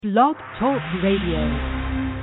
Blog Talk Radio.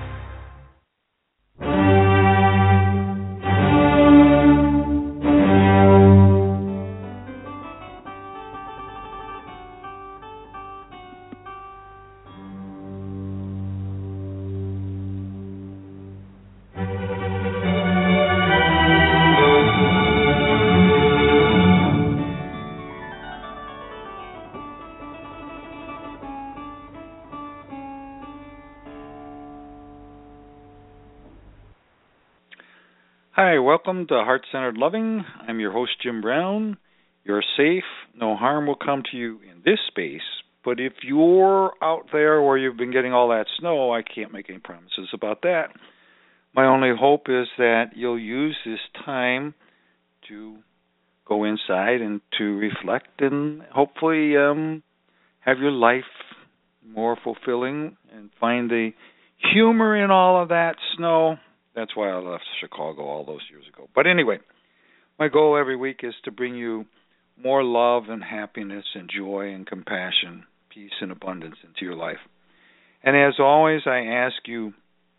Hi, welcome to Heart-Centered Loving. I'm your host, Jim Brown. You're safe. No harm will come to you in this space. But if you're out there where you've been getting all that snow, I can't make any promises about that. My only hope is that you'll use this time to go inside and to reflect and hopefully have your life more fulfilling and find the humor in all of that snow. That's why I left Chicago all those years ago. But anyway, my goal every week is to bring you more love and happiness and joy and compassion, peace and abundance into your life. And as always, I ask you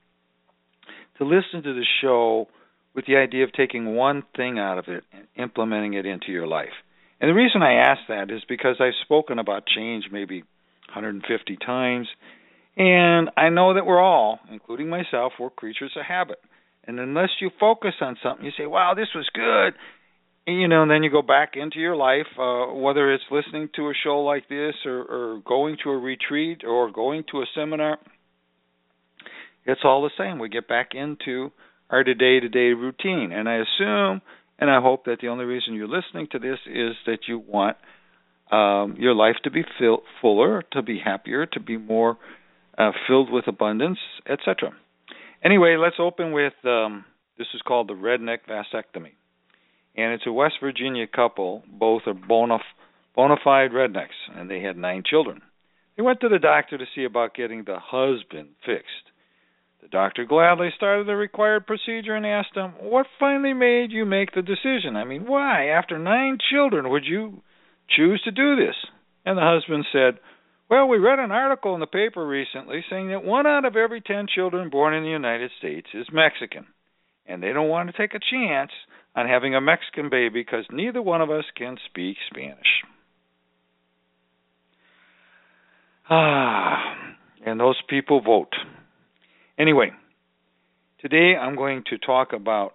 to listen to the show with the idea of taking one thing out of it and implementing it into your life. And the reason I ask that is because I've spoken about change maybe 150 times, and I know that we're all, including myself, we're creatures of habit. And unless you focus on something, you say, wow, this was good. And then you go back into your life, whether it's listening to a show like this or going to a retreat or going to a seminar, it's all the same. We get back into our day-to-day routine. And I assume and I hope that the only reason you're listening to this is that you want your life to be fuller, to be happier, to be more filled with abundance, etc. Anyway, let's open with, this is called the redneck vasectomy. And it's a West Virginia couple. Both are bona fide rednecks, and they had 9 children. They went to the doctor to see about getting the husband fixed. The doctor gladly started the required procedure and asked him, what finally made you make the decision? I mean, why, after 9 children, would you choose to do this? And the husband said, well, we read an article in the paper recently saying that 1 out of every 10 children born in the United States is Mexican. And they don't want to take a chance on having a Mexican baby because neither one of us can speak Spanish. And those people vote. Anyway, today I'm going to talk about,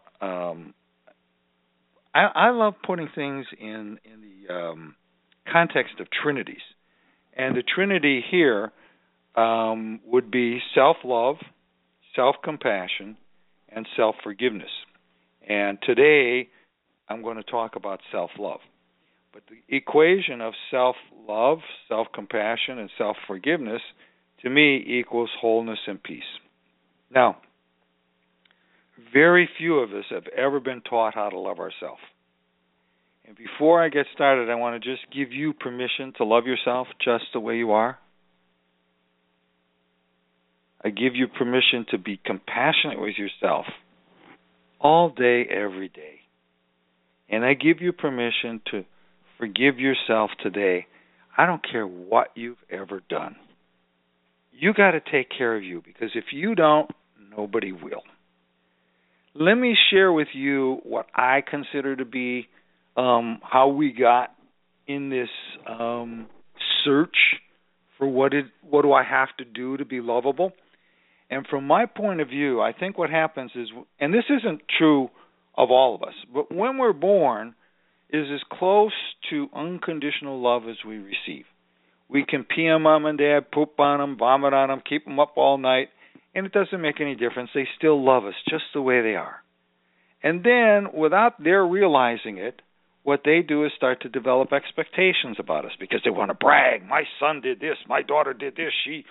I love putting things in the context of trinities. And the trinity here would be self-love, self-compassion, and self-forgiveness. And today I'm going to talk about self-love. But the equation of self-love, self-compassion, and self-forgiveness to me equals wholeness and peace. Now, very few of us have ever been taught how to love ourselves. And before I get started, I want to just give you permission to love yourself just the way you are. I give you permission to be compassionate with yourself all day, every day. And I give you permission to forgive yourself today. I don't care what you've ever done. You got to take care of you, because if you don't, nobody will. Let me share with you what I consider to be how we got in this search for what do I have to do to be lovable. And from my point of view, I think what happens is, and this isn't true of all of us, but when we're born is as close to unconditional love as we receive. We can pee on mom and dad, poop on them, vomit on them, keep them up all night, and it doesn't make any difference. They still love us just the way they are. And then, without their realizing it, what they do is start to develop expectations about us because they want to brag. My son did this. My daughter did this. She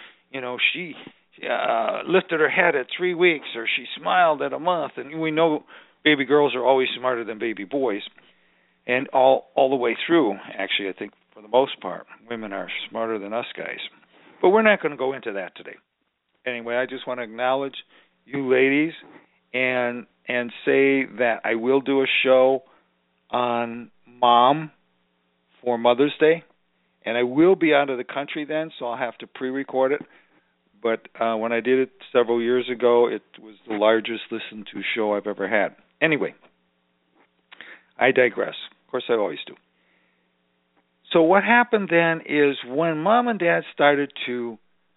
lifted her head at 3 weeks, or she smiled at a month. And we know baby girls are always smarter than baby boys, and all the way through. Actually, I think for the most part, women are smarter than us guys. But we're not going to go into that today. Anyway, I just want to acknowledge you ladies and say that I will do a show on Mom for Mother's Day, and I will be out of the country then, so I'll have to pre-record it. but when I did it several years ago, it was the largest listened to show I've ever had. Anyway, I digress. Of course, I always do. So what happened then is when Mom and Dad started to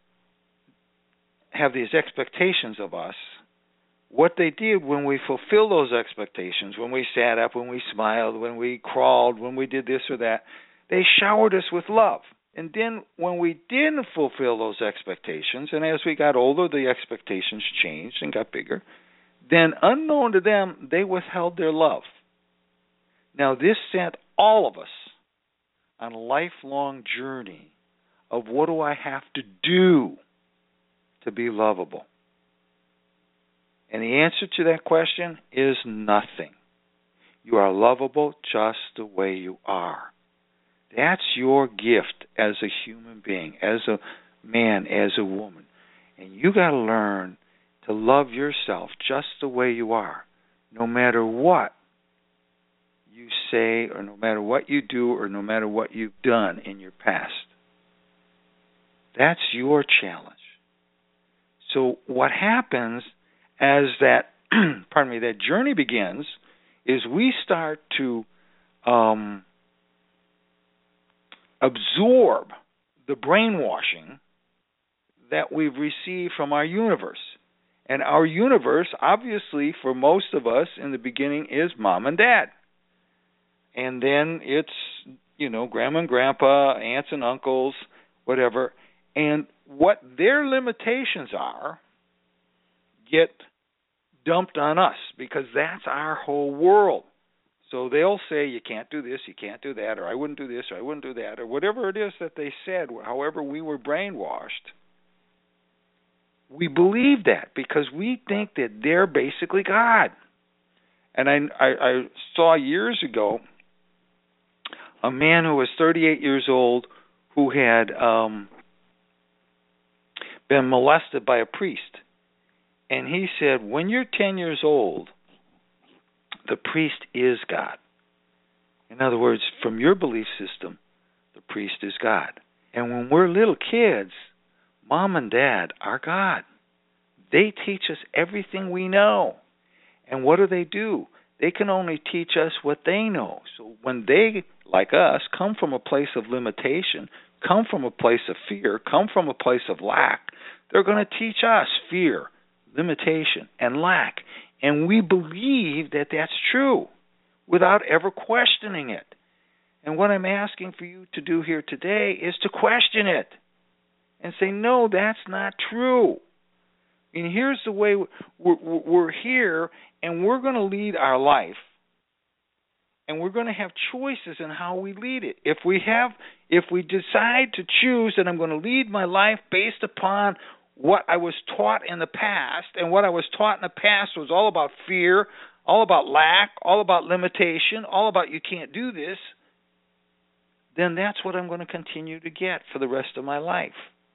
have these expectations of us, what they did when we fulfilled those expectations, when we sat up, when we smiled, when we crawled, when we did this or that, they showered us with love. And then when we didn't fulfill those expectations, and as we got older, the expectations changed and got bigger, then unknown to them, they withheld their love. Now, this sent all of us on a lifelong journey of what do I have to do to be lovable? And the answer to that question is nothing. You are lovable just the way you are. That's your gift as a human being, as a man, as a woman. And you got to learn to love yourself just the way you are, no matter what you say or no matter what you do or no matter what you've done in your past. That's your challenge. So what happens as that that journey begins is we start to absorb the brainwashing that we've received from our universe. And our universe, obviously, for most of us in the beginning is Mom and Dad. And then it's, Grandma and Grandpa, aunts and uncles, whatever. And what their limitations are get dumped on us because that's our whole world. So they'll say, you can't do this, you can't do that, or I wouldn't do this, or I wouldn't do that, or whatever it is that they said, however we were brainwashed. We believe that because we think that they're basically God. And I saw years ago a man who was 38 years old who had been molested by a priest. And he said, when you're 10 years old, the priest is God. In other words, from your belief system, the priest is God. And when we're little kids, Mom and Dad are God. They teach us everything we know. And what do? They can only teach us what they know. So when they, like us, come from a place of limitation, come from a place of fear, come from a place of lack, they're going to teach us fear, limitation, and lack. And we believe that that's true without ever questioning it. And what I'm asking for you to do here today is to question it and say, no, that's not true. And here's the way we're here, and we're going to lead our life, and we're going to have choices in how we lead it. If we decide to choose that I'm going to lead my life based upon what I was taught in the past, and what I was taught in the past was all about fear, all about lack, all about limitation, all about you can't do this, then that's what I'm going to continue to get for the rest of my life.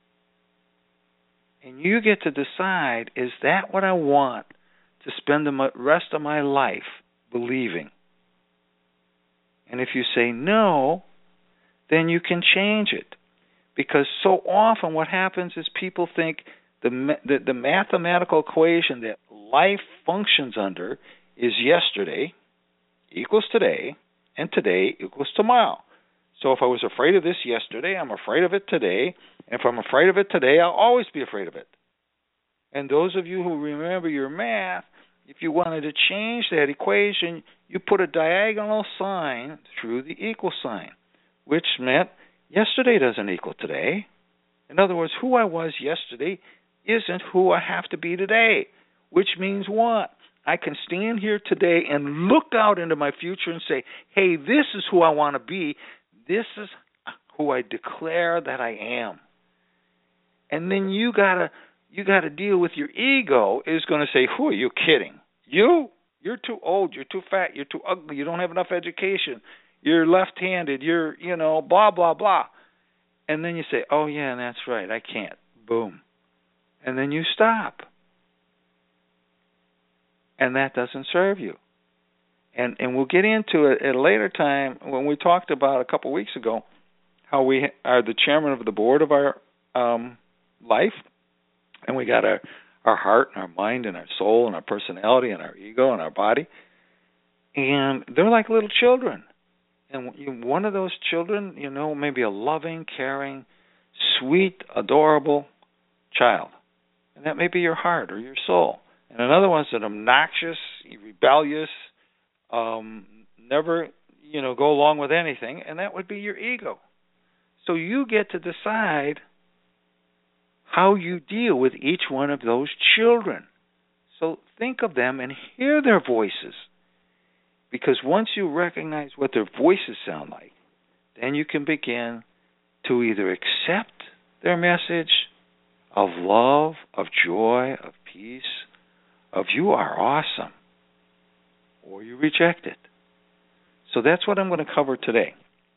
And you get to decide, is that what I want to spend the rest of my life believing? And if you say no, then you can change it. Because so often what happens is people think the mathematical equation that life functions under is yesterday equals today, and today equals tomorrow. So if I was afraid of this yesterday, I'm afraid of it today. And if I'm afraid of it today, I'll always be afraid of it. And those of you who remember your math, if you wanted to change that equation, you put a diagonal sign through the equal sign, which meant yesterday doesn't equal today. In other words, who I was yesterday isn't who I have to be today, which means what? I can stand here today and look out into my future and say, hey, this is who I want to be. This is who I declare that I am. And then you gotta deal with your ego is going to say, who are you kidding? You're too old, you're too fat, you're too ugly, you don't have enough education, you're left-handed, you're, blah, blah, blah. And then you say, oh, yeah, that's right, I can't. Boom. And then you stop. And that doesn't serve you. And we'll get into it at a later time when we talked about a couple weeks ago how we are the chairman of the board of our life. And we got our heart and our mind and our soul and our personality and our ego and our body. And they're like little children. And one of those children, maybe a loving, caring, sweet, adorable child. And that may be your heart or your soul. And another one's an obnoxious, rebellious, never, go along with anything, and that would be your ego. So you get to decide how you deal with each one of those children. So think of them and hear their voices. Because once you recognize what their voices sound like, then you can begin to either accept their message of love, of joy, of peace, of you are awesome, or you reject it. So that's what I'm going to cover today.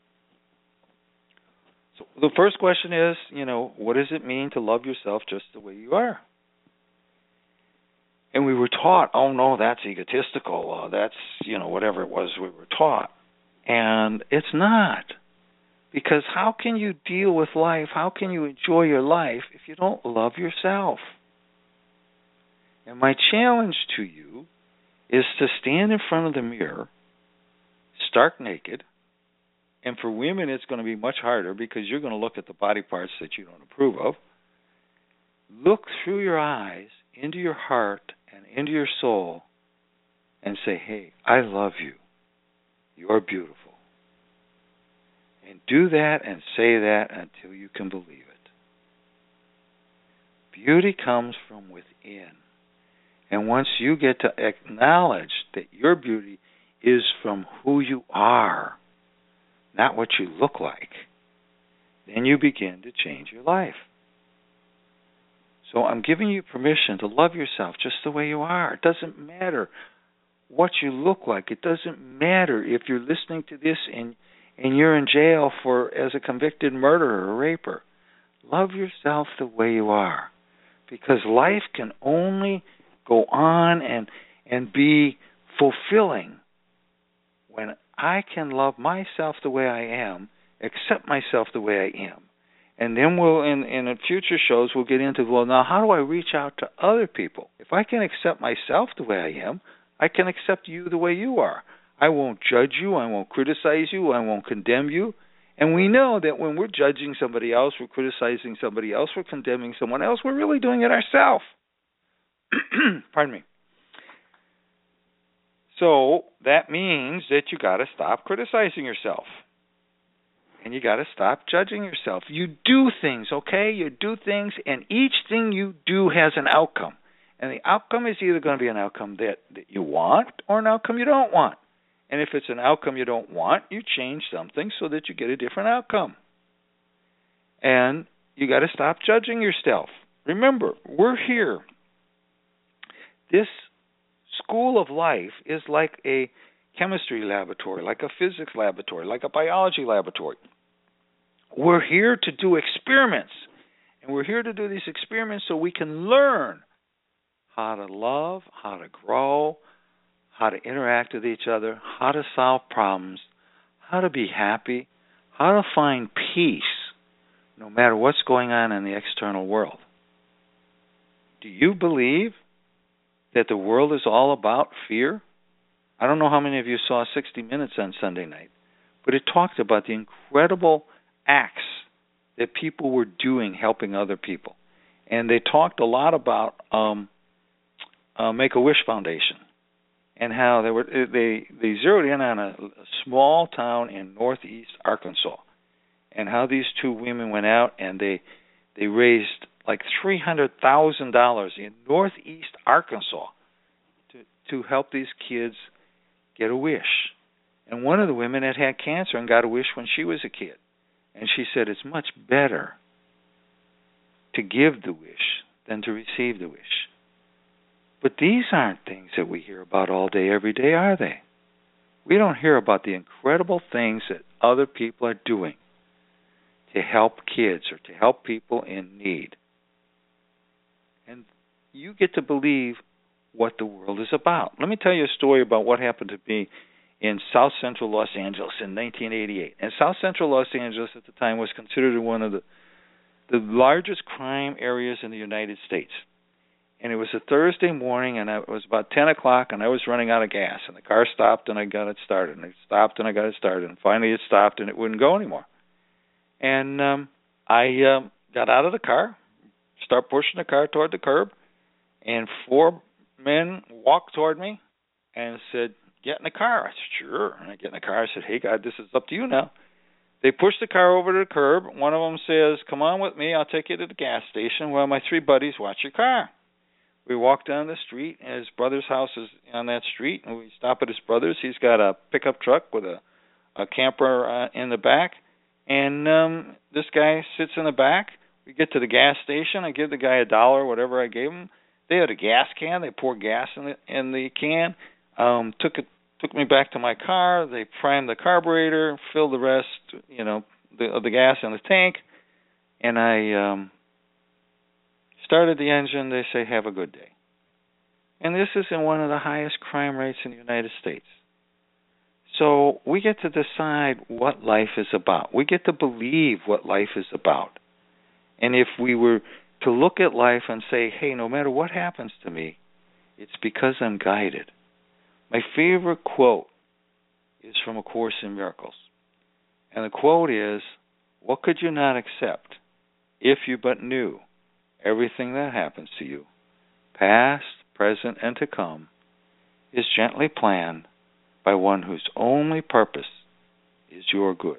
So the first question is, what does it mean to love yourself just the way you are? And we were taught, oh no, that's egotistical, that's, whatever it was we were taught. And it's not. Because how can you deal with life, how can you enjoy your life if you don't love yourself? And my challenge to you is to stand in front of the mirror, stark naked, and for women it's going to be much harder because you're going to look at the body parts that you don't approve of. Look through your eyes, into your heart, and into your soul, and say, hey, I love you. You're beautiful. And do that and say that until you can believe it. Beauty comes from within. And once you get to acknowledge that your beauty is from who you are, not what you look like, then you begin to change your life. So I'm giving you permission to love yourself just the way you are. It doesn't matter what you look like. It doesn't matter if you're listening to this and you're in jail as a convicted murderer or raper. Love yourself the way you are. Because life can only go on and be fulfilling when I can love myself the way I am, accept myself the way I am. And then we'll, in future shows, we'll get into, well, now how do I reach out to other people? If I can accept myself the way I am, I can accept you the way you are. I won't judge you. I won't criticize you. I won't condemn you. And we know that when we're judging somebody else, we're criticizing somebody else, we're condemning someone else, we're really doing it ourselves. Pardon me. So that means that you got to stop criticizing yourself. And you got to stop judging yourself. You do things, okay? You do things, and each thing you do has an outcome. And the outcome is either going to be an outcome that you want or an outcome you don't want. And if it's an outcome you don't want, you change something so that you get a different outcome. And you got to stop judging yourself. Remember, we're here. This school of life is like a chemistry laboratory, like a physics laboratory, like a biology laboratory. We're here to do experiments. And we're here to do these experiments so we can learn how to love, how to grow, how to interact with each other, how to solve problems, how to be happy, how to find peace, no matter what's going on in the external world. Do you believe that the world is all about fear? I don't know how many of you saw 60 Minutes on Sunday night, but it talked about the incredible acts that people were doing helping other people. And they talked a lot about Make-A-Wish Foundation and how they zeroed in on a small town in northeast Arkansas and how these two women went out and they raised like $300,000 in northeast Arkansas to help these kids get a wish. And one of the women had cancer and got a wish when she was a kid. And she said it's much better to give the wish than to receive the wish. But these aren't things that we hear about all day, every day, are they? We don't hear about the incredible things that other people are doing to help kids or to help people in need. And you get to believe what the world is about. Let me tell you a story about what happened to me in South Central Los Angeles in 1988. And South Central Los Angeles at the time was considered one of the largest crime areas in the United States. And it was a Thursday morning, and it was about 10 o'clock, and I was running out of gas. And the car stopped, and I got it started. And it stopped, and I got it started. And finally it stopped, and it wouldn't go anymore. And I got out of the car, started pushing the car toward the curb, and 4 men walked toward me and said, "Get in the car." I said, "Sure." And I get in the car. I said, "Hey, God, this is up to you now." They pushed the car over to the curb. One of them says, "Come on with me. I'll take you to the gas station while my 3 buddies watch your car." We walk down the street, and his brother's house is on that street, and we stop at his brother's. He's got a pickup truck with a camper in the back, and this guy sits in the back. We get to the gas station. I give the guy $1, whatever I gave him. They had a gas can. They poured gas in the can. Took me back to my car. They primed the carburetor, filled the rest, of the gas in the tank, and I started the engine. They say, "Have a good day." And this is in one of the highest crime rates in the United States. So we get to decide what life is about. We get to believe what life is about. And if we were to look at life and say, hey, no matter what happens to me, it's because I'm guided. My favorite quote is from A Course in Miracles. And the quote is, "What could you not accept if you but knew everything that happens to you, past, present, and to come, is gently planned by one whose only purpose is your good."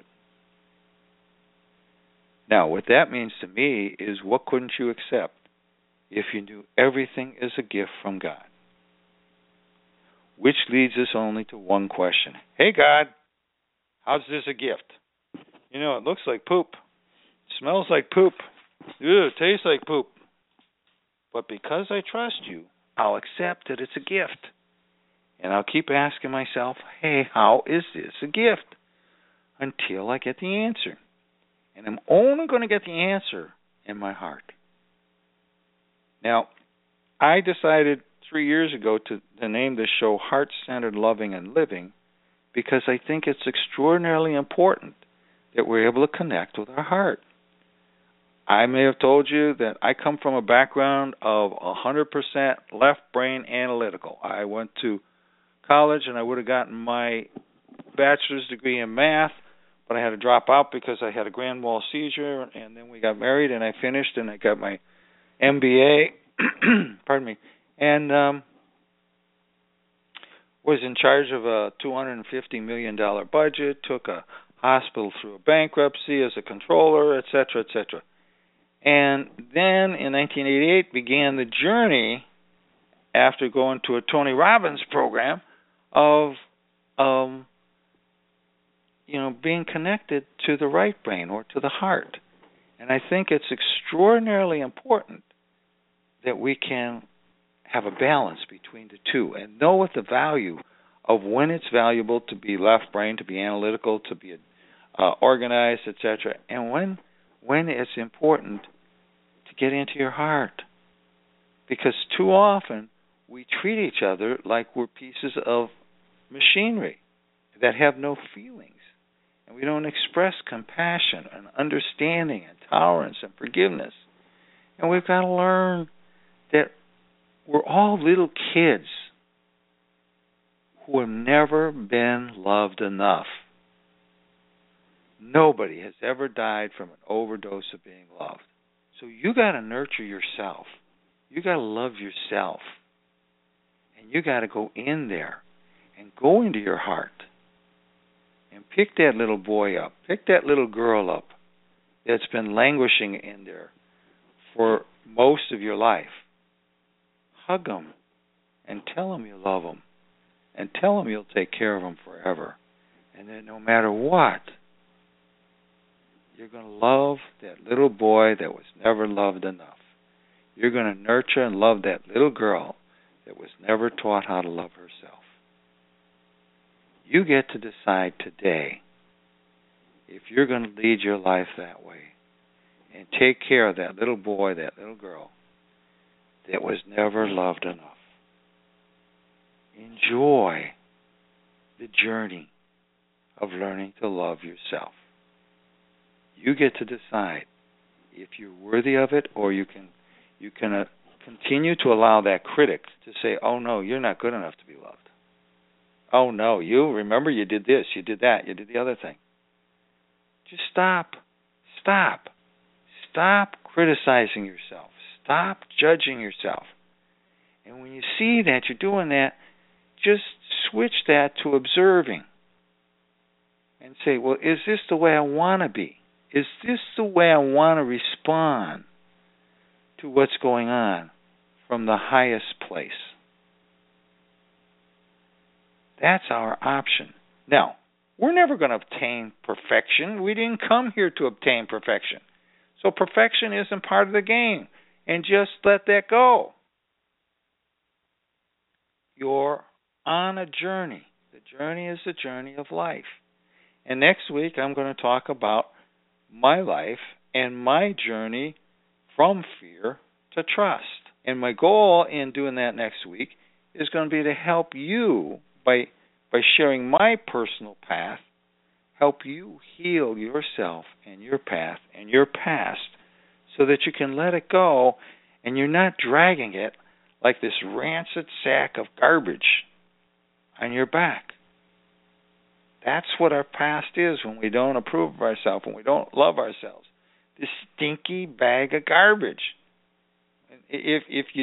Now, what that means to me is, what couldn't you accept if you knew everything is a gift from God? Which leads us only to one question. Hey, God, how's this a gift? It looks like poop. It smells like poop. It tastes like poop. But because I trust you, I'll accept that it's a gift. And I'll keep asking myself, hey, how is this a gift? Until I get the answer. And I'm only going to get the answer in my heart. Now, I decided 3 years ago to name this show Heart-Centered Loving and Living, because I think it's extraordinarily important that we're able to connect with our heart. I may have told you that I come from a background of 100% left brain analytical. I went to college and I would have gotten my bachelor's degree in math, but I had to drop out because I had a grand mal seizure, and then we got married and I finished and I got my MBA, pardon me, and was in charge of a $250 million budget, took a hospital through a bankruptcy as a controller, etc., etc. And then in 1988 began the journey, after going to a Tony Robbins program, of being connected to the right brain or to the heart. And I think it's extraordinarily important that we can have a balance between the two and know what the value of when it's valuable to be left brain, to be analytical, to be organized, etc., and when it's important to get into your heart. Because too often we treat each other like we're pieces of machinery that have no feelings. And we don't express compassion and understanding and tolerance and forgiveness. And we've got to learn that we're all little kids who have never been loved enough. Nobody has ever died from an overdose of being loved. So you got to nurture yourself. You got to love yourself. And you got to go in there and go into your heart and pick that little boy up, pick that little girl up that's been languishing in there for most of your life. Hug them and tell them you love them and tell them you'll take care of them forever. And that no matter what, you're going to love that little boy that was never loved enough. You're going to nurture and love that little girl that was never taught how to love herself. You get to decide today if you're going to lead your life that way and take care of that little boy, that little girl that was never loved enough. Enjoy the journey of learning to love yourself. You get to decide if you're worthy of it, or you can continue to allow that critic to say, oh, no, you're not good enough to be loved. Oh, no, you did this, you did that, you did the other thing. Just stop. Stop criticizing yourself. Stop judging yourself. And when you see that you're doing that, just switch that to observing. And say, well, is this the way I want to be? Is this the way I want to respond to what's going on from the highest place? That's our option. Now, we're never going to obtain perfection. We didn't come here to obtain perfection. So perfection isn't part of the game. And just let that go. You're on a journey. The journey is the journey of life. And next week I'm going to talk about my life and my journey from fear to trust. And my goal in doing that next week is going to be to help you by sharing my personal path, help you heal yourself and your path and your past so that you can let it go and you're not dragging it like this rancid sack of garbage on your back. That's what our past is when we don't approve of ourselves, when we don't love ourselves. This stinky bag of garbage. If you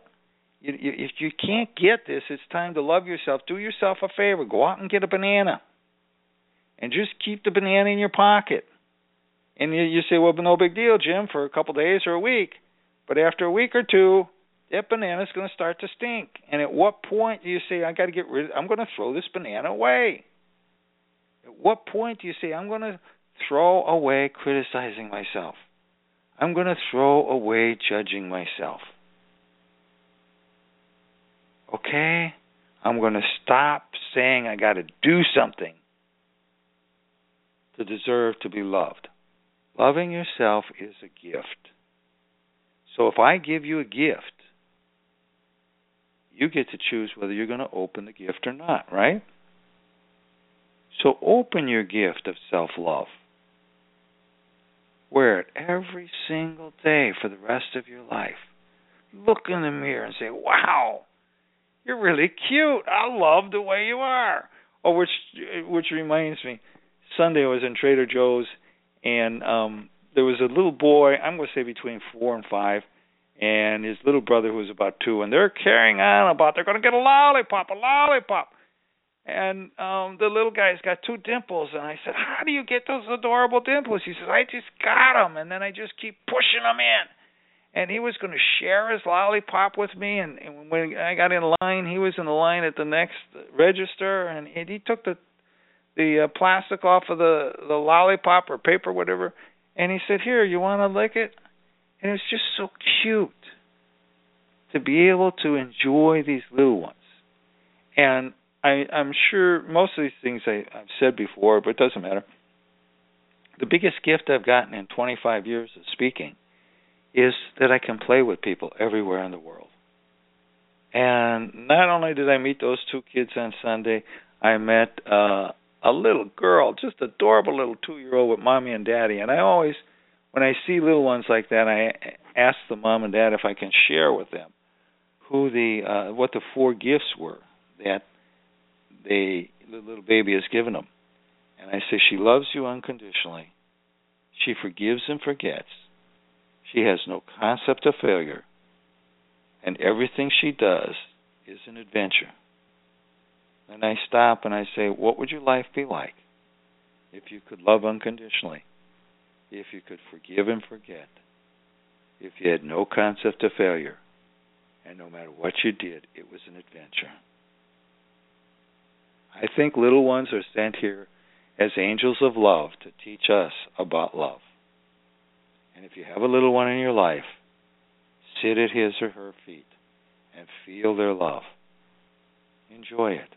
can't get this, it's time to love yourself. Do yourself a favor. Go out and get a banana. And just keep the banana in your pocket. And you say, well, no big deal, Jim, for a couple days or a week. But after a week or two, that banana's going to start to stink. And at what point do you say, I'm going to throw this banana away? At what point do you say, I'm going to throw away criticizing myself? I'm going to throw away judging myself. Okay? I'm going to stop saying I got to do something to deserve to be loved. Loving yourself is a gift. So if I give you a gift, you get to choose whether you're going to open the gift or not, right? So open your gift of self-love. Wear it every single day for the rest of your life. Look in the mirror and say, wow, you're really cute. I love the way you are. Oh, which reminds me, Sunday I was in Trader Joe's, and there was a little boy, I'm going to say between 4 and 5, and his little brother who was about 2, and they're carrying on about they're going to get a lollipop. And the little guy's got 2 dimples, and I said, how do you get those adorable dimples? He says, I just got them, and then I just keep pushing them in. And he was going to share his lollipop with me, and when I got in line, he was in the line at the next register, and he took the plastic off of the lollipop or paper, whatever, and he said, here, you want to lick it? And it was just so cute to be able to enjoy these little ones. And I'm sure most of these things I've said before, but it doesn't matter. The biggest gift I've gotten in 25 years of speaking is that I can play with people everywhere in the world. And not only did I meet those 2 kids on Sunday, I met a little girl, just adorable little 2-year-old with mommy and daddy. And I always, when I see little ones like that, I ask the mom and dad if I can share with them what the 4 gifts were that the little baby has given them. And I say, she loves you unconditionally. She forgives and forgets. She has no concept of failure. And everything she does is an adventure. And I stop and I say, what would your life be like if you could love unconditionally? If you could forgive and forget? If you had no concept of failure? And no matter what you did, it was an adventure. I think little ones are sent here as angels of love to teach us about love. And if you have a little one in your life, sit at his or her feet and feel their love. Enjoy it.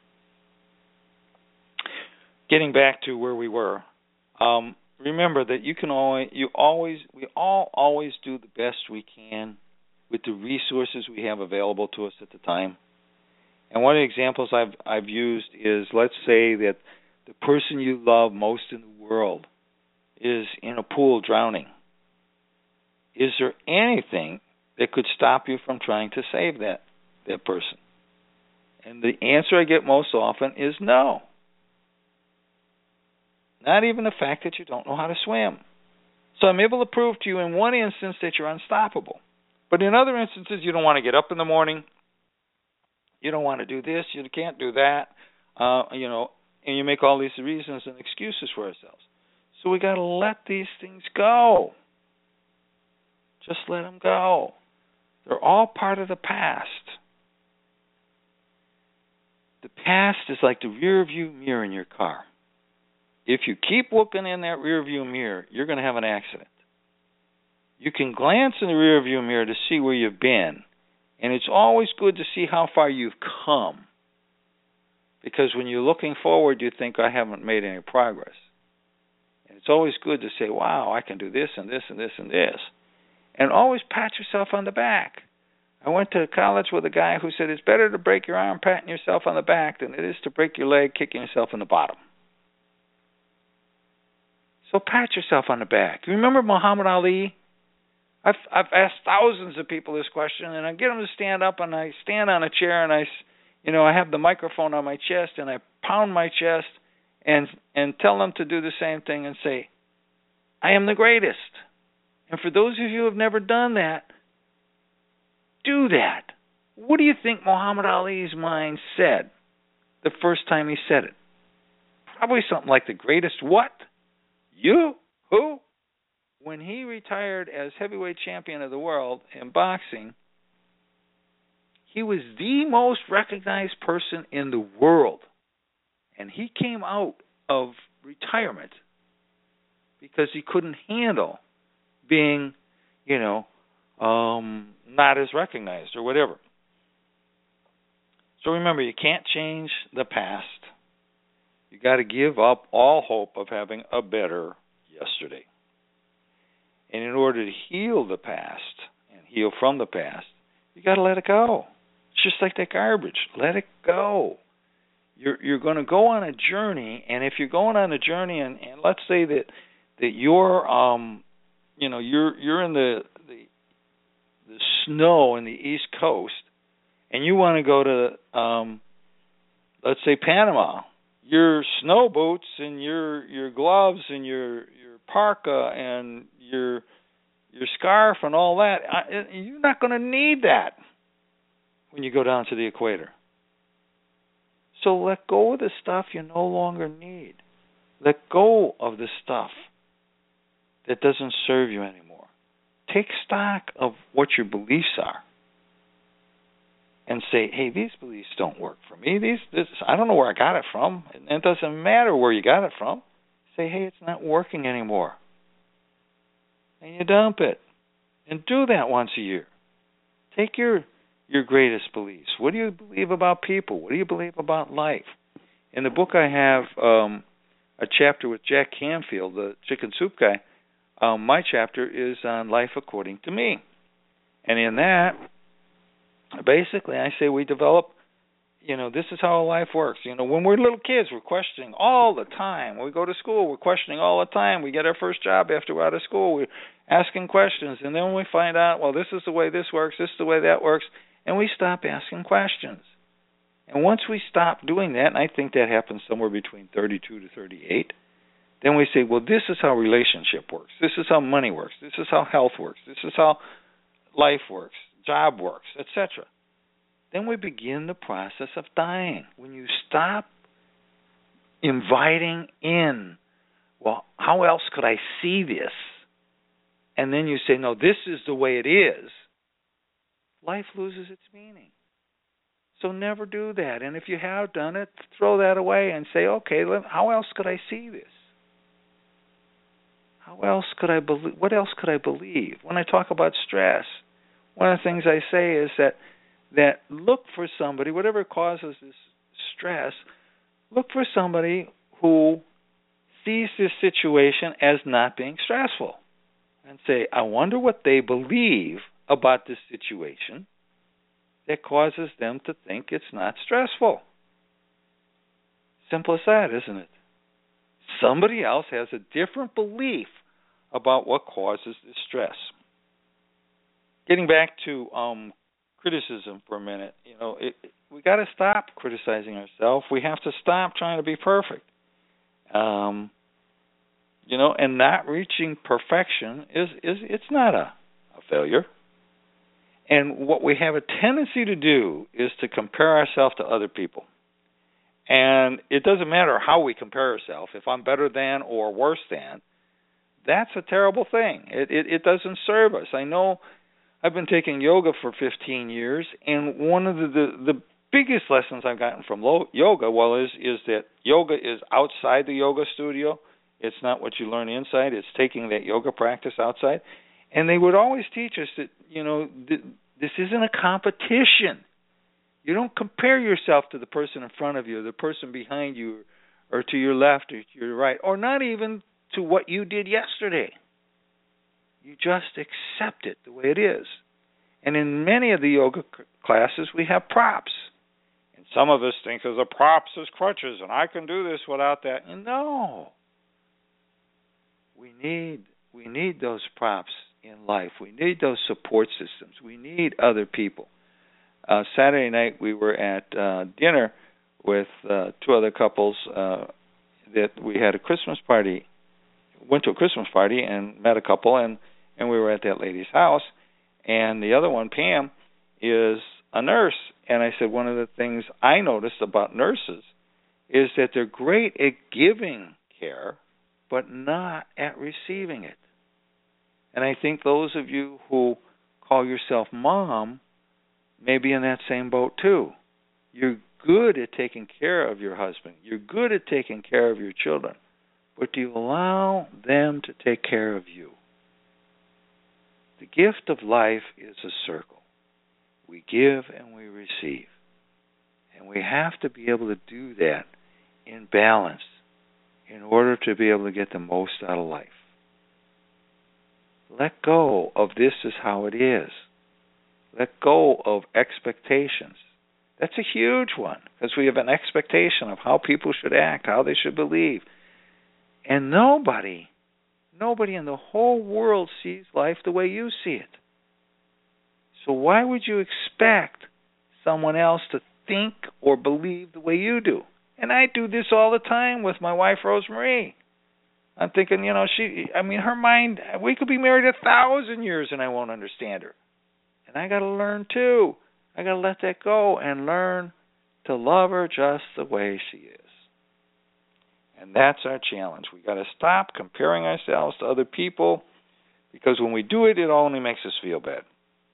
Getting back to where we were, remember that we all always do the best we can with the resources we have available to us at the time. And one of the examples I've used is, let's say that the person you love most in the world is in a pool drowning. is there anything that could stop you from trying to save that person? And the answer I get most often is no. Not even the fact that you don't know how to swim. So I'm able to prove to you in one instance that you're unstoppable. But in other instances, you don't want to get up in the morning. You don't want to do this. You can't do that. And you make all these reasons and excuses for ourselves. So we got to let these things go. Just let them go. They're all part of the past. The past is like the rear view mirror in your car. If you keep looking in that rear view mirror, you're going to have an accident. You can glance in the rear view mirror to see where you've been, and it's always good to see how far you've come. Because when you're looking forward, you think, I haven't made any progress. And it's always good to say, wow, I can do this and this and this and this. And always pat yourself on the back. I went to college with a guy who said it's better to break your arm patting yourself on the back than it is to break your leg kicking yourself in the bottom. So pat yourself on the back. You remember Muhammad Ali? I've asked thousands of people this question, and I get them to stand up, and I stand on a chair, and I have the microphone on my chest, and I pound my chest and tell them to do the same thing and say, I am the greatest. And for those of you who have never done that, do that. What do you think Muhammad Ali's mind said the first time he said it? Probably something like the greatest what? You? Who? When he retired as heavyweight champion of the world in boxing, he was the most recognized person in the world. And he came out of retirement because he couldn't handle being, not as recognized or whatever. So remember, you can't change the past. You got to give up all hope of having a better yesterday. And in order to heal the past and heal from the past, you got to let it go. It's just like that garbage. Let it go. You're going to go on a journey, and if you're going on a journey, and let's say that you're you're in the snow in the East Coast, and you want to go to let's say Panama. Your snow boots and your gloves and your parka and your scarf and all that, you're not going to need that when you go down to the equator. So let go of the stuff you no longer need. Let go of the stuff that doesn't serve you anymore. Take stock of what your beliefs are and say, hey, these beliefs don't work for me. I don't know where I got it from. And it doesn't matter where you got it from. Say, hey, it's not working anymore. And you dump it. And do that once a year. Take your greatest beliefs. What do you believe about people? What do you believe about life? In the book I have a chapter with Jack Canfield, the chicken soup guy. My chapter is on life according to me. And in that, basically, I say we develop, this is how life works. When we're little kids, we're questioning all the time. When we go to school, we're questioning all the time. We get our first job after we're out of school. We're asking questions. And then we find out, well, this is the way this works, this is the way that works. And we stop asking questions. And once we stop doing that, and I think that happens somewhere between 32 to 38, then we say, well, this is how relationship works. This is how money works. This is how health works. This is how life works, job works, etc. Then we begin the process of dying. When you stop inviting in, well, how else could I see this? And then you say, no, this is the way it is. Life loses its meaning. So never do that. And if you have done it, throw that away and say, okay, how else could I see this? How else could I believe? What else could I believe? When I talk about stress, one of the things I say is that look for somebody, whatever causes this stress, look for somebody who sees this situation as not being stressful. And say, I wonder what they believe about this situation that causes them to think it's not stressful. Simple as that, isn't it? Somebody else has a different belief about what causes this stress. getting back to criticism for a minute, we got to stop criticizing ourselves. We have to stop trying to be perfect. And not reaching perfection is it's not a failure. And what we have a tendency to do is to compare ourselves to other people. And it doesn't matter how we compare ourselves. If I'm better than or worse than, that's a terrible thing. It doesn't serve us. I know I've been taking yoga for 15 years, and one of the biggest lessons I've gotten from yoga, is that yoga is outside the yoga studio. It's not what you learn inside. It's taking that yoga practice outside. And they would always teach us that, this isn't a competition. You don't compare yourself to the person in front of you, the person behind you, or to your left or to your right, or not even to what you did yesterday. You just accept it the way it is. And in many of the yoga classes, we have props. And some of us think of the props as crutches, and I can do this without that. And no. We need those props in life. We need those support systems. We need other people. Saturday night we were at dinner with two other couples that we had a Christmas party. Went to a Christmas party and met a couple, and we were at that lady's house. And the other one, Pam, is a nurse. And I said one of the things I noticed about nurses is that they're great at giving care, but not at receiving it. And I think those of you who call yourself mom may be in that same boat too. You're good at taking care of your husband. You're good at taking care of your children. But do you allow them to take care of you? The gift of life is a circle. We give and we receive. And we have to be able to do that in balance in order to be able to get the most out of life. Let go of this is how it is. Let go of expectations. That's a huge one, because we have an expectation of how people should act, how they should believe. And nobody in the whole world sees life the way you see it. So why would you expect someone else to think or believe the way you do? And I do this all the time with my wife, Rosemarie. I'm thinking, her mind, we could be married 1,000 years and I won't understand her. And I got to learn too. I got to let that go and learn to love her just the way she is. And that's our challenge. We got to stop comparing ourselves to other people, because when we do it, it only makes us feel bad.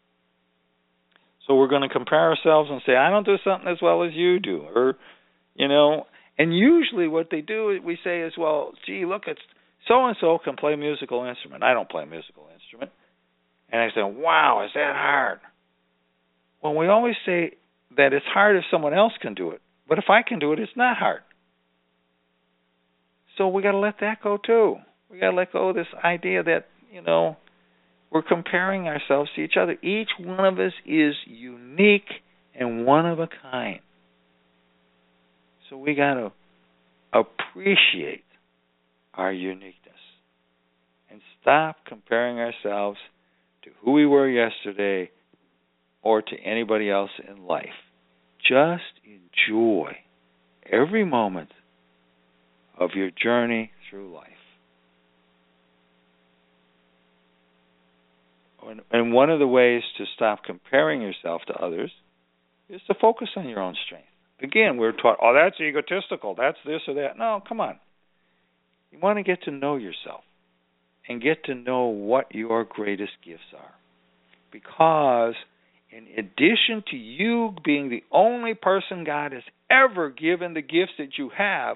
So we're going to compare ourselves and say, I don't do something as well as you do, or and usually what they do, we say is, well, gee, look, it's so-and-so can play a musical instrument. I don't play a musical instrument. And I say, wow, is that hard? Well, we always say that it's hard if someone else can do it. But if I can do it, it's not hard. So we got to let that go too. We got to let go of this idea that, we're comparing ourselves to each other. Each one of us is unique and one of a kind. So we got to appreciate our uniqueness and stop comparing ourselves to who we were yesterday or to anybody else in life. Just enjoy every moment of your journey through life. And one of the ways to stop comparing yourself to others is to focus on your own strength. Again, we're taught, that's egotistical, that's this or that. No, come on. You want to get to know yourself and get to know what your greatest gifts are. Because in addition to you being the only person God has ever given the gifts that you have,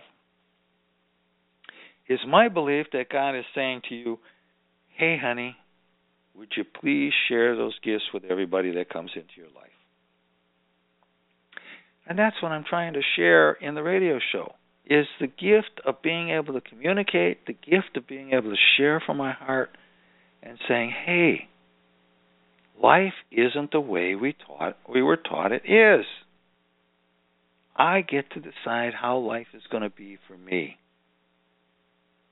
is my belief that God is saying to you, hey, honey, would you please share those gifts with everybody that comes into your life? And that's what I'm trying to share in the radio show, is the gift of being able to communicate, the gift of being able to share from my heart and saying, hey, life isn't the way we were taught it is. I get to decide how life is going to be for me.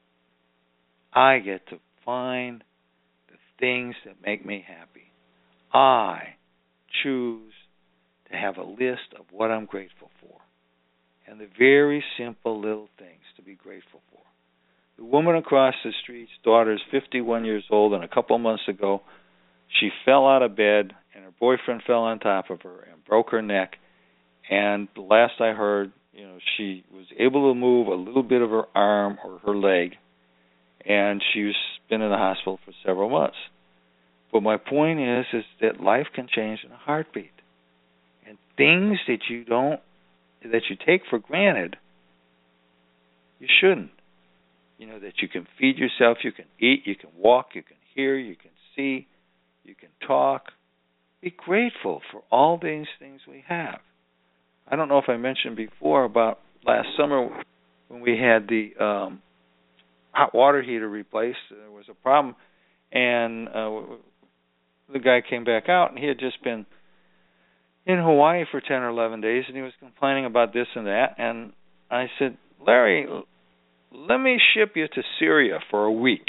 I get to find the things that make me happy. I choose to have a list of what I'm grateful for. And the very simple little things to be grateful for. The woman across the street's daughter is 51 years old, and a couple of months ago, she fell out of bed, and her boyfriend fell on top of her and broke her neck. And the last I heard, she was able to move a little bit of her arm or her leg, and she's been in the hospital for several months. But my point is that life can change in a heartbeat. And things that you take for granted, you shouldn't. That you can feed yourself, you can eat, you can walk, you can hear, you can see, you can talk. Be grateful for all these things we have. I don't know if I mentioned before about last summer when we had the hot water heater replaced. There was a problem, and the guy came back out, and he had just been in Hawaii for 10 or 11 days, and he was complaining about this and that. And I said, Larry, let me ship you to Syria for a week.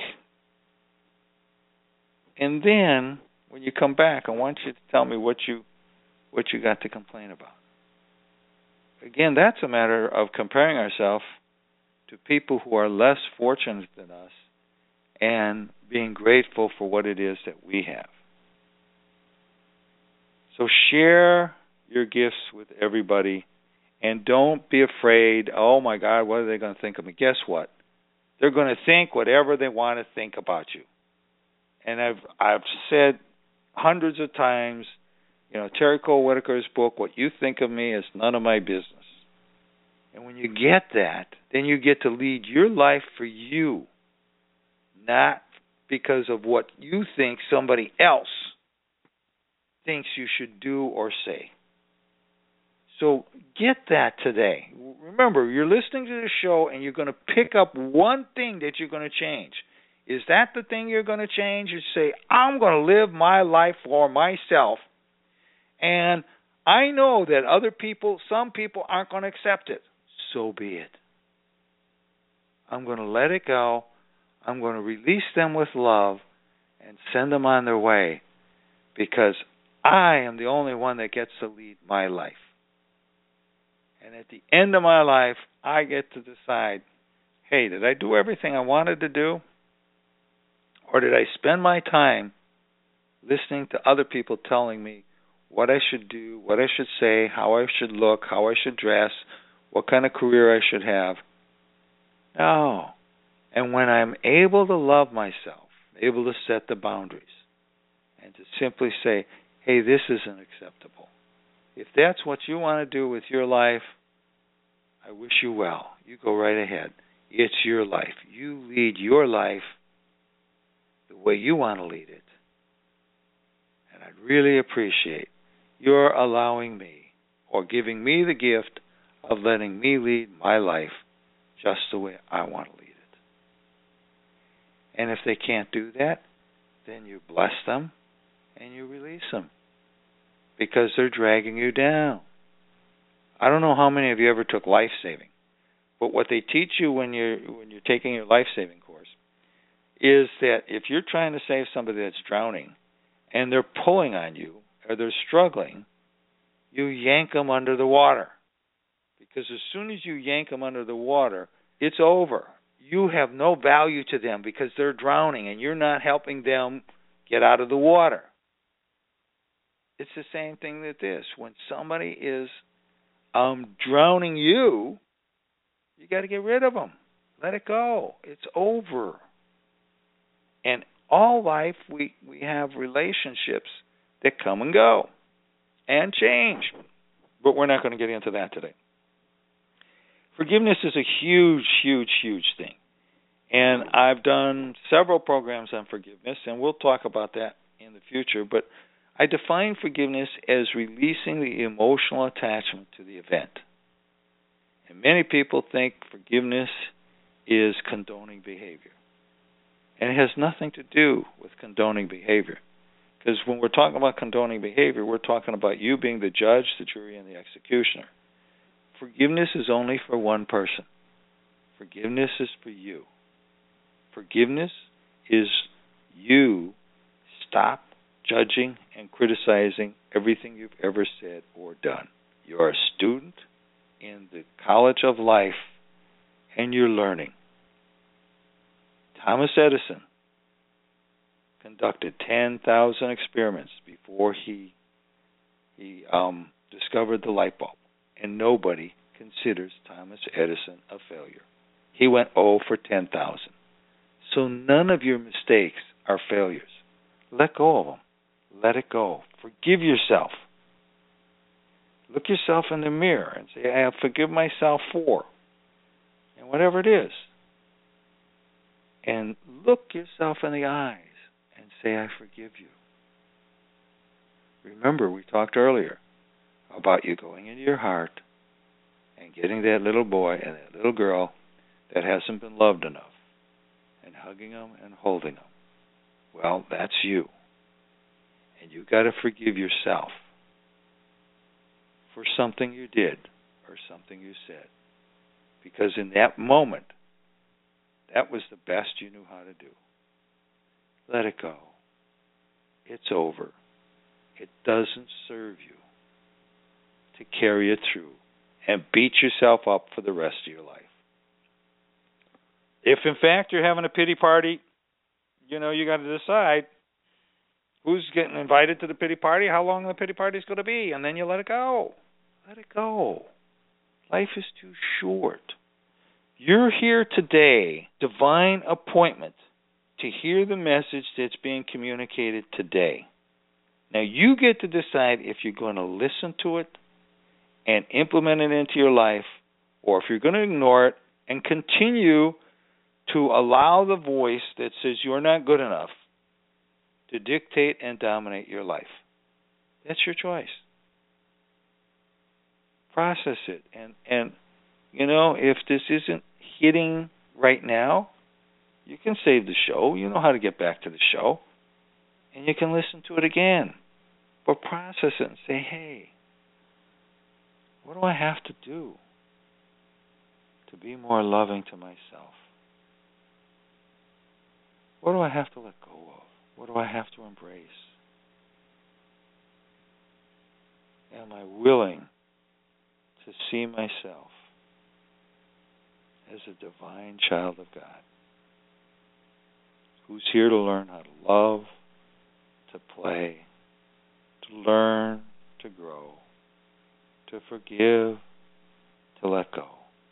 And then, when you come back, I want you to tell me what you got to complain about. Again, that's a matter of comparing ourselves to people who are less fortunate than us and being grateful for what it is that we have. So share your gifts with everybody, and don't be afraid, oh my God, what are they going to think of me? Guess what? They're going to think whatever they want to think about you. And I've said hundreds of times, Terry Cole Whitaker's book, What You Think of Me is None of My Business. And when you get that, then you get to lead your life for you, not because of what you think somebody else thinks you should do or say. So get that today. Remember, you're listening to the show and you're going to pick up one thing that you're going to change. Is that the thing you're going to change? You say, I'm going to live my life for myself. And I know that some people aren't going to accept it. So be it. I'm going to let it go. I'm going to release them with love and send them on their way, because I am the only one that gets to lead my life. And at the end of my life, I get to decide, hey, did I do everything I wanted to do? Or did I spend my time listening to other people telling me what I should do, what I should say, how I should look, how I should dress, what kind of career I should have? No. And when I'm able to love myself, able to set the boundaries, and to simply say, hey, this isn't acceptable. If that's what you want to do with your life, I wish you well. You go right ahead. It's your life. You lead your life the way you want to lead it. And I'd really appreciate your allowing me, or giving me the gift of letting me lead my life just the way I want to lead it. And if they can't do that, then you bless them and you release them, because they're dragging you down. I don't know how many of you ever took life-saving, but what they teach you when you're taking your life-saving course is that if you're trying to save somebody that's drowning and they're pulling on you or they're struggling, you yank them under the water. Because as soon as you yank them under the water, it's over. You have no value to them because they're drowning and you're not helping them get out of the water. It's the same thing with this. When somebody is drowning you, you got to get rid of them. Let it go. It's over. And all life, we have relationships that come and go and change. But we're not going to get into that today. Forgiveness is a huge, huge, huge thing. And I've done several programs on forgiveness, and we'll talk about that in the future. But I define forgiveness as releasing the emotional attachment to the event. And many people think forgiveness is condoning behavior. And it has nothing to do with condoning behavior. Because when we're talking about condoning behavior, we're talking about you being the judge, the jury, and the executioner. Forgiveness is only for one person. Forgiveness is for you. Forgiveness is you stop judging and criticizing everything you've ever said or done. You're a student in the college of life, and you're learning. Thomas Edison conducted 10,000 experiments before he discovered the light bulb, and nobody considers Thomas Edison a failure. He went 0 for 10,000. So none of your mistakes are failures. Let go of them. Let it go. Forgive yourself. Look yourself in the mirror and say, I forgive myself for, and whatever it is. And look yourself in the eyes and say, I forgive you. Remember, we talked earlier about you going into your heart and getting that little boy and that little girl that hasn't been loved enough and hugging them and holding them. Well, that's you. And you got to forgive yourself for something you did or something you said. Because in that moment, that was the best you knew how to do. Let it go. It's over. It doesn't serve you to carry it through and beat yourself up for the rest of your life. If, in fact, you're having a pity party, you got to decide who's getting invited to the pity party, how long the pity party is going to be, and then you let it go. Let it go. Life is too short. You're here today, divine appointment, to hear the message that's being communicated today. Now, you get to decide if you're going to listen to it and implement it into your life, or if you're going to ignore it and continue to allow the voice that says you're not good enough to dictate and dominate your life. That's your choice. Process it. And if this isn't hitting right now, you can save the show. You know how to get back to the show. And you can listen to it again. But process it and say, hey, what do I have to do to be more loving to myself? What do I have to let go of? What do I have to embrace? Am I willing to see myself as a divine child of God who's here to learn how to love, to play, to learn, to grow, to forgive, to let go?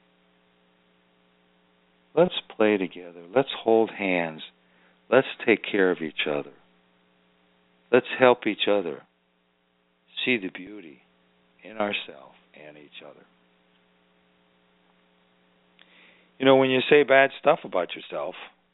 Let's play together. Let's hold hands. Let's take care of each other. Let's help each other see the beauty in ourselves and each other. When you say bad stuff about yourself,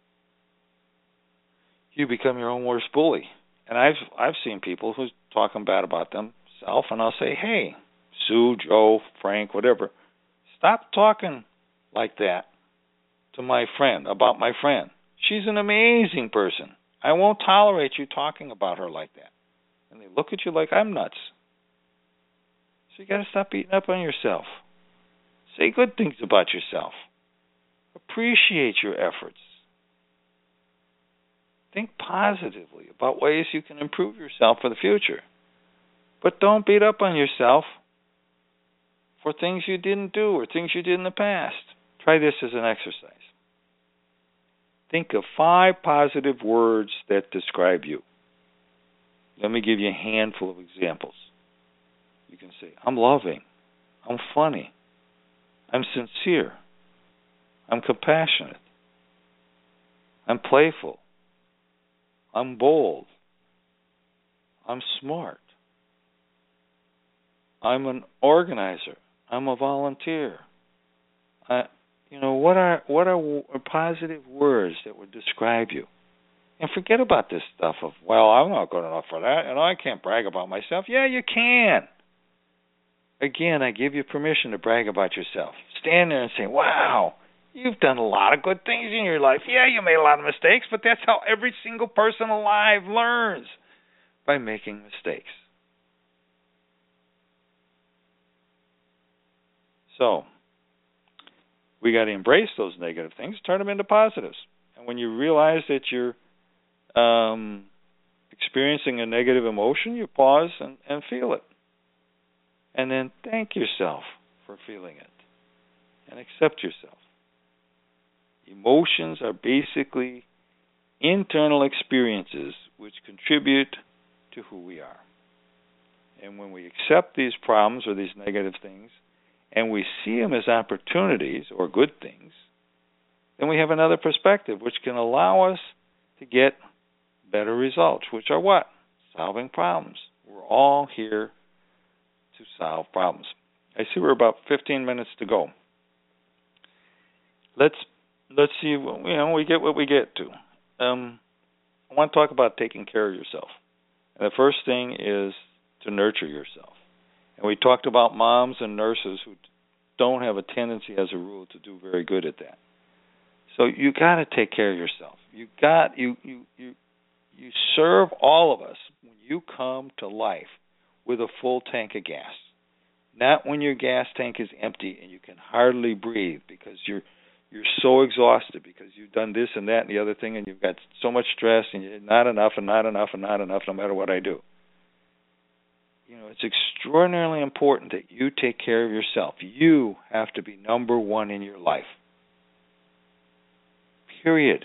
you become your own worst bully. And I've seen people who's talking bad about themselves, and I'll say, hey, Sue, Joe, Frank, whatever, stop talking like that to my friend, about my friend. She's an amazing person. I won't tolerate you talking about her like that. And they look at you like I'm nuts. So you got to stop beating up on yourself. Say good things about yourself. Appreciate your efforts. Think positively about ways you can improve yourself for the future. But don't beat up on yourself for things you didn't do or things you did in the past. Try this as an exercise. Think of 5 positive words that describe you. Let me give you a handful of examples. You can say, I'm loving. I'm funny. I'm sincere. I'm compassionate. I'm playful. I'm bold. I'm smart. I'm an organizer. I'm a volunteer. What are positive words that would describe you? And forget about this stuff of, well, I'm not good enough for that, and I can't brag about myself. Yeah, you can. Again, I give you permission to brag about yourself. Stand there and say, wow, you've done a lot of good things in your life. Yeah, you made a lot of mistakes, but that's how every single person alive learns, by making mistakes. So, we got to embrace those negative things, turn them into positives. And when you realize that you're experiencing a negative emotion, you pause and feel it. And then thank yourself for feeling it. And accept yourself. Emotions are basically internal experiences which contribute to who we are. And when we accept these problems or these negative things, and we see them as opportunities or good things, then we have another perspective which can allow us to get better results, which are what? Solving problems. We're all here to solve problems. I see we're about 15 minutes to go. Let's see. We get what we get to. I want to talk about taking care of yourself. And the first thing is to nurture yourself. And we talked about moms and nurses who don't have a tendency, as a rule, to do very good at that. So you got to take care of yourself. You serve all of us when you come to life with a full tank of gas. Not when your gas tank is empty and you can hardly breathe because you're so exhausted because you've done this and that and the other thing and you've got so much stress and you're not enough and not enough and not enough no matter what I do. It's extraordinarily important that you take care of yourself. You have to be number one in your life. Period.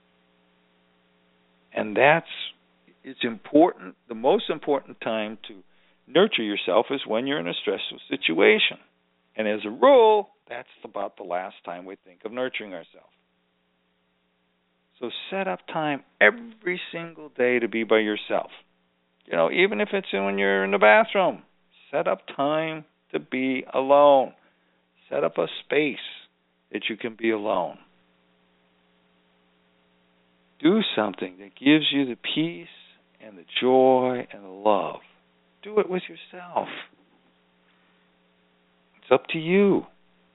And it's important. The most important time to nurture yourself is when you're in a stressful situation. And as a rule, that's about the last time we think of nurturing ourselves. So set up time every single day to be by yourself. Even if it's when you're in the bathroom, set up time to be alone. Set up a space that you can be alone. Do something that gives you the peace and the joy and the love. Do it with yourself. It's up to you.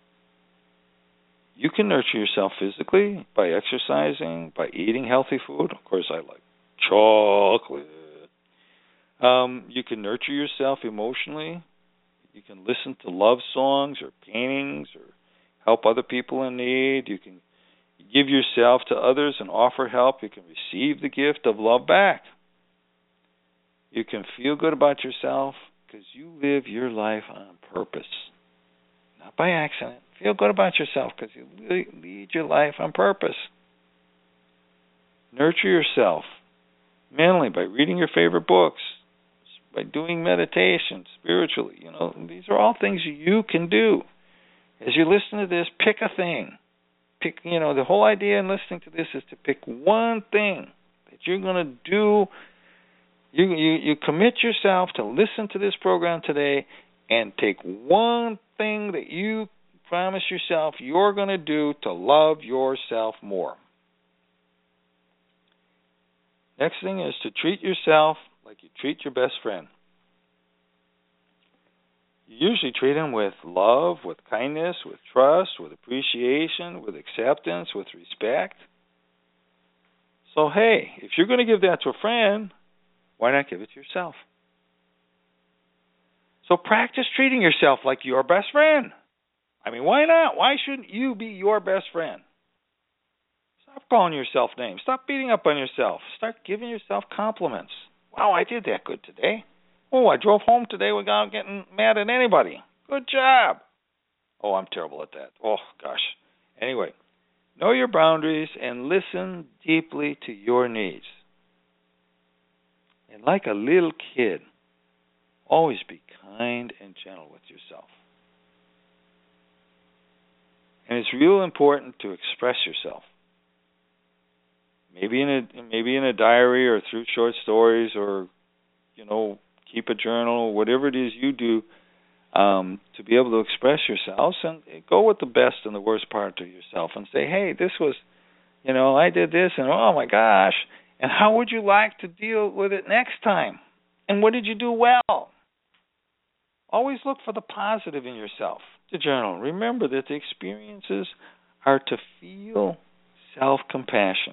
You can nurture yourself physically by exercising, by eating healthy food. Of course, I like chocolate. You can nurture yourself emotionally. You can listen to love songs or paintings or help other people in need. You can give yourself to others and offer help. You can receive the gift of love back. You can feel good about yourself because you live your life on purpose, not by accident. Feel good about yourself because you lead your life on purpose. Nurture yourself mentally by reading your favorite books, by doing meditation spiritually. These are all things you can do. As you listen to this, pick a thing. The whole idea in listening to this is to pick one thing that you're going to do. You commit yourself to listen to this program today and take one thing that you promise yourself you're going to do to love yourself more. Next thing is to treat yourself like you treat your best friend. You usually treat him with love, with kindness, with trust, with appreciation, with acceptance, with respect. So, hey, if you're going to give that to a friend, why not give it to yourself? So practice treating yourself like your best friend. Why not? Why shouldn't you be your best friend? Stop calling yourself names. Stop beating up on yourself. Start giving yourself compliments. Wow, I did that good today. Oh, I drove home today without getting mad at anybody. Good job. Oh, I'm terrible at that. Oh, gosh. Anyway, know your boundaries and listen deeply to your needs. And like a little kid, always be kind and gentle with yourself. And it's real important to express yourself. Maybe in a diary or through short stories or, keep a journal, whatever it is you do to be able to express yourselves, and go with the best and the worst part of yourself and say, hey, this was, I did this and oh my gosh, and how would you like to deal with it next time? And what did you do well? Always look for the positive in yourself. To journal. Remember that the experiences are to feel self-compassion.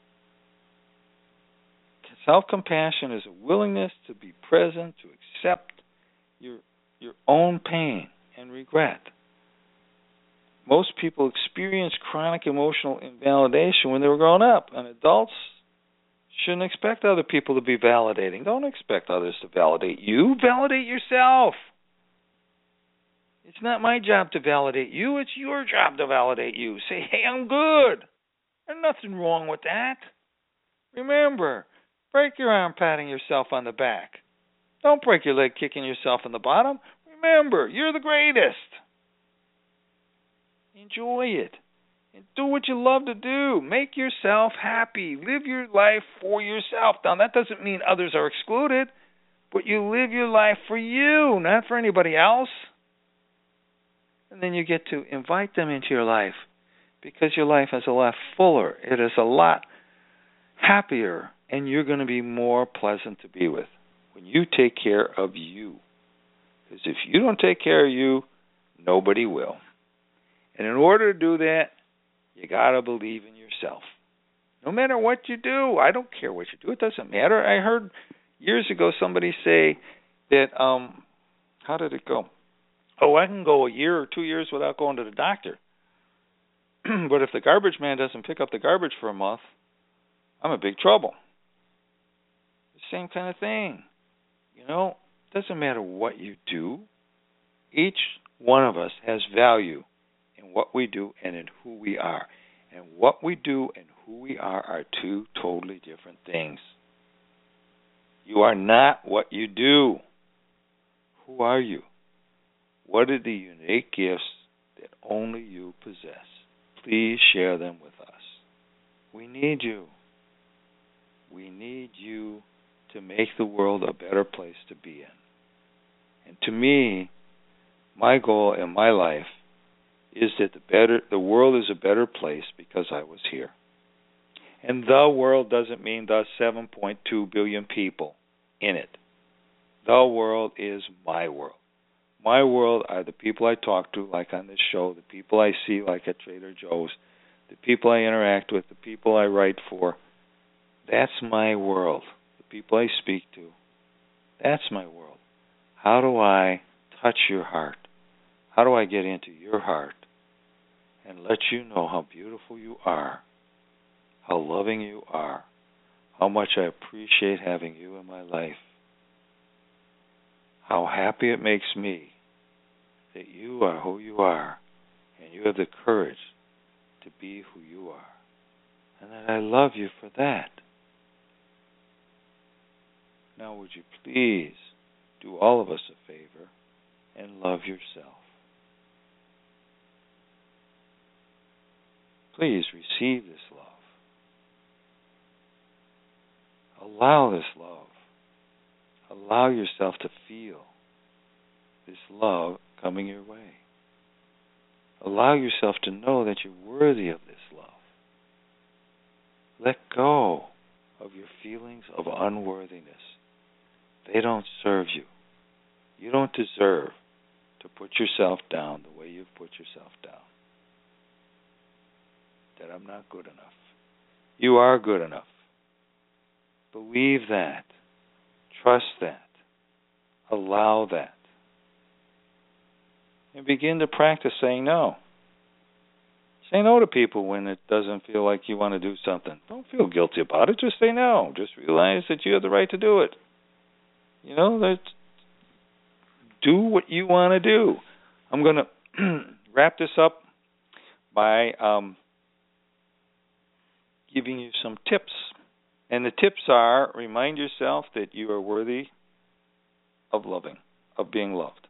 Self-compassion is a willingness to be present, to accept your own pain and regret. Most people experience chronic emotional invalidation when they were growing up, and adults Shouldn't expect other people to be validating. Don't expect others to validate you. Validate yourself. It's not my job to validate you. It's your job to validate you. Say, hey, I'm good. There's nothing wrong with that. Remember, break your arm patting yourself on the back. Don't break your leg kicking yourself in the bottom. Remember, you're the greatest. Enjoy it. And do what you love to do. Make yourself happy. Live your life for yourself. Now, that doesn't mean others are excluded, but you live your life for you, not for anybody else. And then you get to invite them into your life because your life is a lot fuller. It is a lot happier, and you're going to be more pleasant to be with when you take care of you. Because if you don't take care of you, nobody will. And in order to do that, you got to believe in yourself. No matter what you do, I don't care what you do. It doesn't matter. I heard years ago somebody say that, how did it go? Oh, I can go a year or 2 years without going to the doctor. But if the garbage man doesn't pick up the garbage for a month, I'm in big trouble. The same kind of thing. You know, it doesn't matter what you do. Each one of us has value in what we do and in who we are. And what we do and who we are two totally different things. You are not what you do. Who are you? What are the unique gifts that only you possess? Please share them with us. We need you. We need you to make the world a better place to be in. And to me, my goal in my life is that the world is a better place because I was here. And the world doesn't mean the 7.2 billion people in it. The world is my world. My world are the people I talk to, like on this show, the people I see, like at Trader Joe's, the people I interact with, the people I write for. That's my world. The people I speak to. That's my world. How do I touch your heart? How do I get into your heart and let you know how beautiful you are, how loving you are, how much I appreciate having you in my life, how happy it makes me that you are who you are and you have the courage to be who you are, and that I love you for that. Now would you please do all of us a favor and love yourself. Please receive this love. Allow this love. Allow yourself to feel this love coming your way. Allow yourself to know that you're worthy of this love. Let go of your feelings of unworthiness. They don't serve you. You don't deserve to put yourself down the way you've put yourself down. That I'm not good enough. You are good enough. Believe that. Trust that. Allow that. And begin to practice saying no. Say no to people when it doesn't feel like you want to do something. Don't feel guilty about it. Just say no. Just realize that you have the right to do it. You know, do what you want to do. I'm going to wrap this up by giving you some tips. And the tips are, remind yourself that you are worthy of loving, of being loved.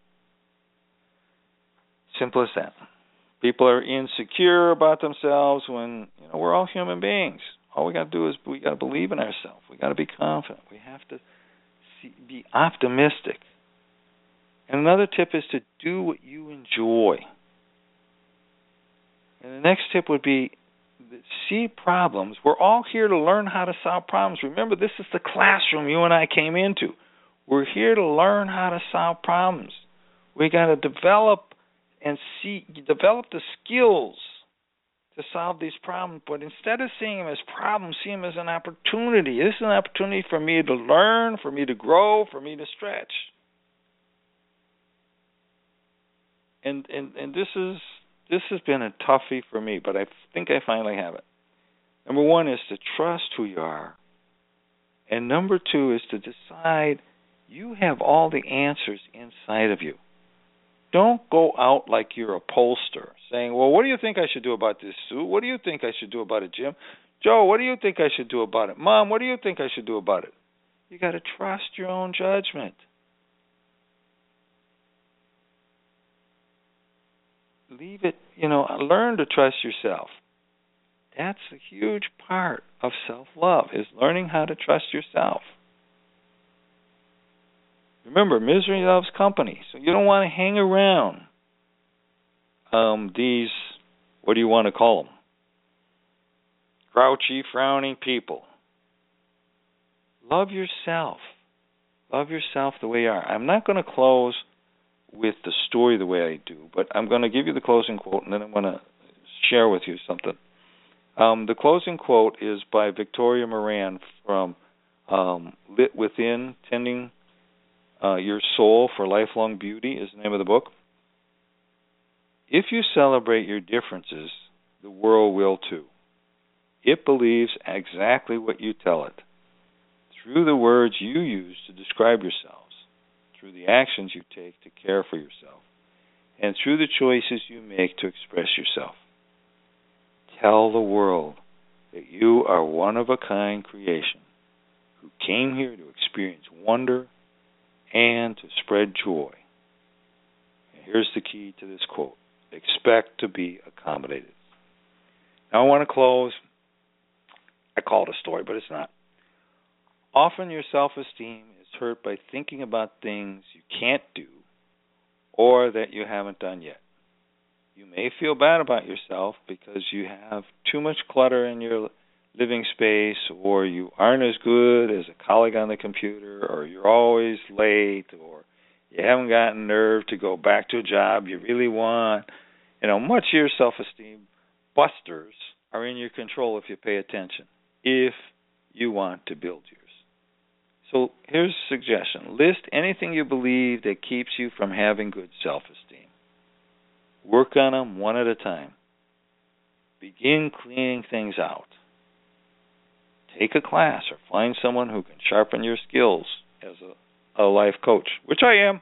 Simple as that. People are insecure about themselves when, we're all human beings. All we got to do is we got to believe in ourselves. We got to be confident. We have to be optimistic. And another tip is to do what you enjoy. And the next tip would be see problems. We're all here to learn how to solve problems. Remember, this is the classroom you and I came into. We're here to learn how to solve problems. We got to develop the skills to solve these problems. But instead of seeing them as problems, see them as an opportunity. This is an opportunity for me to learn, for me to grow, for me to stretch. And this has been a toughie for me, but I think I finally have it. Number one is to trust who you are And number 2 is to decide you have all the answers inside of you. Don't go out like you're a pollster saying, well, what do you think I should do about this, Sue? What do you think I should do about it, Jim? Joe, what do you think I should do about it? Mom, what do you think I should do about it? You got to trust your own judgment. Leave it, learn to trust yourself. That's a huge part of self-love, is learning how to trust yourself. Remember, misery loves company, so you don't want to hang around these, what do you want to call them? Grouchy, frowning people. Love yourself. Love yourself the way you are. I'm not going to close with the story the way I do, but I'm going to give you the closing quote, and then I'm going to share with you something. The closing quote is by Victoria Moran from Lit Within, Tending Your Soul for Lifelong Beauty is the name of the book. If you celebrate your differences, the world will too. It believes exactly what you tell it. Through the words you use to describe yourselves, through the actions you take to care for yourself, and through the choices you make to express yourself. Tell the world that you are one-of-a-kind creation who came here to experience wonder and to spread joy. And here's the key to this quote. Expect to be accommodated. Now I want to close. I call it a story, but it's not. Often your self-esteem is hurt by thinking about things you can't do or that you haven't done yet. You may feel bad about yourself because you have too much clutter in your living space, or you aren't as good as a colleague on the computer, or you're always late, or you haven't gotten nerve to go back to a job you really want. Much of your self-esteem busters are in your control if you pay attention, if you want to build yours. So here's a suggestion. List anything you believe that keeps you from having good self-esteem. Work on them one at a time. Begin cleaning things out. Take a class or find someone who can sharpen your skills as a life coach, which I am.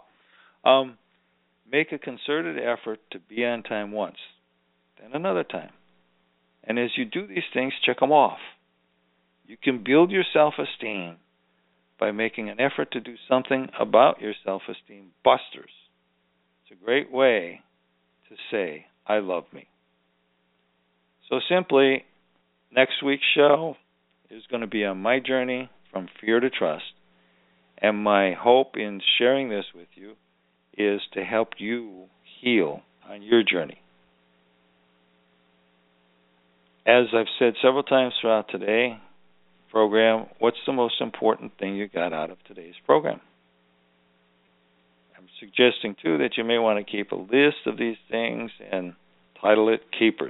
Make a concerted effort to be on time once, then another time. And as you do these things, check them off. You can build your self-esteem by making an effort to do something about your self-esteem busters. It's a great way to say, I love me. So simply, next week's show is going to be on my journey from fear to trust. And my hope in sharing this with you is to help you heal on your journey. As I've said several times throughout today's program, what's the most important thing you got out of today's program? I'm suggesting, too, that you may want to keep a list of these things and title it Keepers.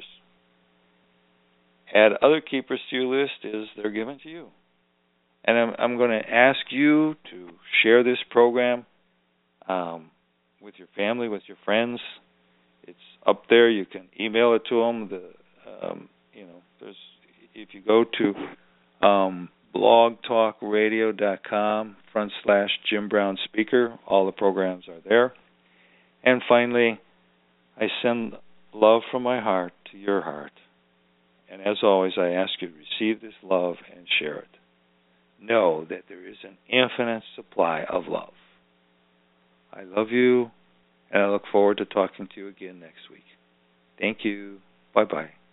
Add other keepers to your list as they're given to you. And I'm going to ask you to share this program with your family, with your friends. It's up there. You can email it to them. There's, if you go to blogtalkradio.com/Jim Brown Speaker, all the programs are there. And finally, I send love from my heart to your heart. And as always, I ask you to receive this love and share it. Know that there is an infinite supply of love. I love you, and I look forward to talking to you again next week. Thank you. Bye-bye.